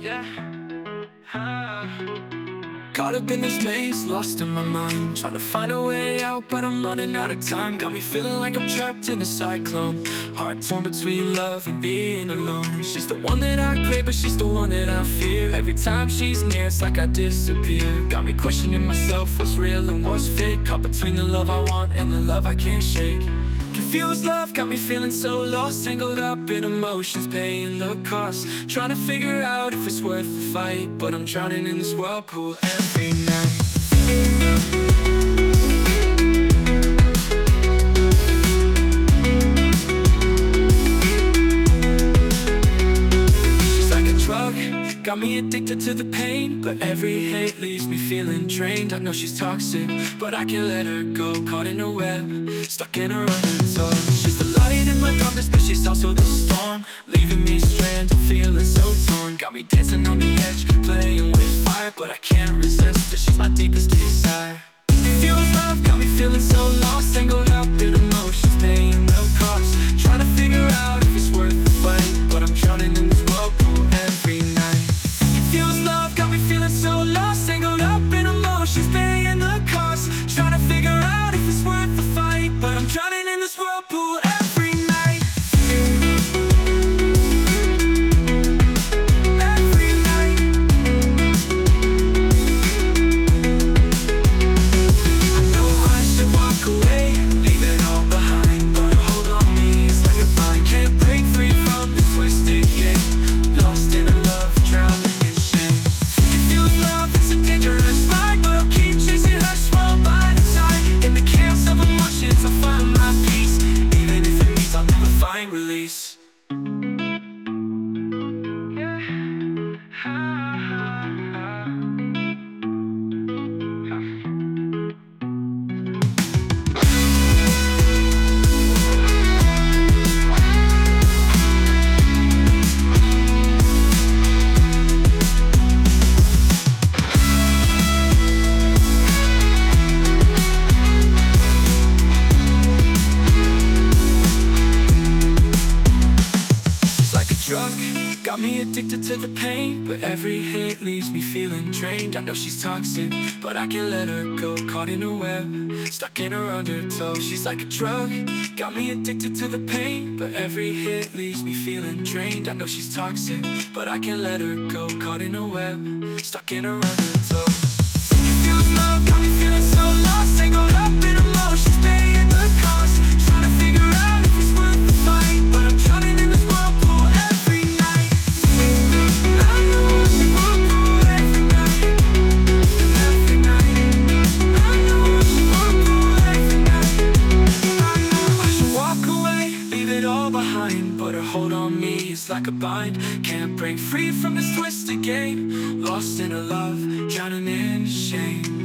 Yeah. Caught up in this maze, lost in my mind, trying to find a way out, but I'm running out of time. Got me feeling like I'm trapped in a cyclone, heart torn between love and being alone. She's the one that I crave, but she's the one that I fear. Every time she's near, it's like I disappear. Got me questioning myself, what's real and what's fake. Caught between the love I want and the love I can't shake. Confused love got me feeling so lost, tangled up in emotions, paying the cost. Trying to figure out if it's worth the fight, but I'm drowning in this whirlpool every night. She's like a drug, got me addicted to the pain, but every hate leaves me feeling drained. I know she's toxic, but I can't let her go. Caught in a web, stuck in her undertow. She's the light in my darkness, but she's also the storm, leaving me stranded, feeling so torn. Got me dancing on the edge, playing with fire, but I can't resist her. She's my deepest desire. Confused love got me feeling so lost, tangled up in emotions, paying no cost. Trying to figure out if it's worth the fight, but I'm drowning in this whirlpool every night. Confused love got me feeling so lost, tangled up in emotions, paying the cost. Trying to figure out if it's worth the fight, but I'm drowning in this whirlpool every night. Every night. I know I should walk away, leave it all behind, but hold on me, it's like a bind. Can't break free from this twisted game, lost in a love, drowning in shame. Confused love, it's a dangerous ride, but I'll keep chasing her, swallowed by the tide. In the chaos of emotions, I'll find my peace, even if it means I'll never find release. Got me addicted to the pain, but every hit leaves me feeling drained. I know she's toxic, but I can't let her go. Caught in a web, stuck in her undertow. She's like a drug, got me addicted to the pain, but every hit leaves me feeling drained. I know she's toxic, but I can't let her go. Caught in a web, stuck in her undertow. Confused love got me feeling so lost, tangled up in emotions, paying the cost. Trying to figure out if it's worth the fight, but I'm drowning in this whirlpool every night. I know I should walk away every night, every night. I know I should walk away every night. I know I should walk away, leave it all behind, but her hold on me is like a bind. Can't break free from this twisted game, lost in a love, drowning in shame.